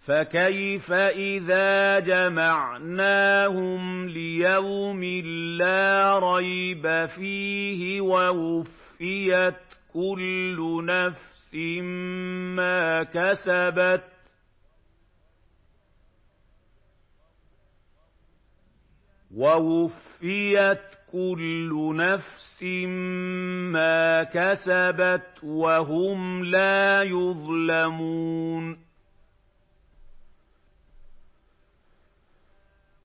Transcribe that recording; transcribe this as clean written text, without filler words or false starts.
فَكَيْفَ إِذَا جَمَعْنَاهُمْ لِيَوْمٍ لَّا رَيْبَ فِيهِ وَوُفِّيَتْ كُلُّ نَفْسٍ مَّا كَسَبَتْ وَهُمْ لَا يُظْلَمُونَ